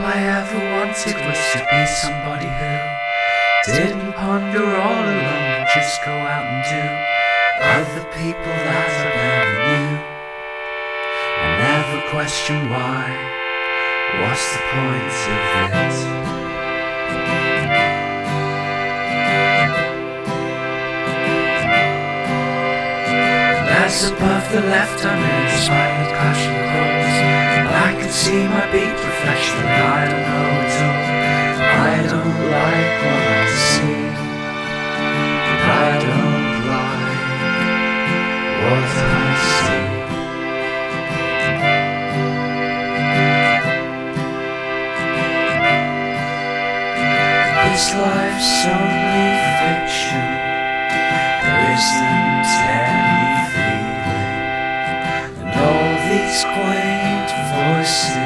I ever wanted was to be somebody who didn't ponder all alone and just go out and do other people that I barely knew, and never question why. What's the point of it? As above the left uninspired clashing chords, I can see my beat reflection. I don't know at all. I don't like what I see. I don't like what I see. This life's only fiction. There isn't any feeling, and all these quaint voices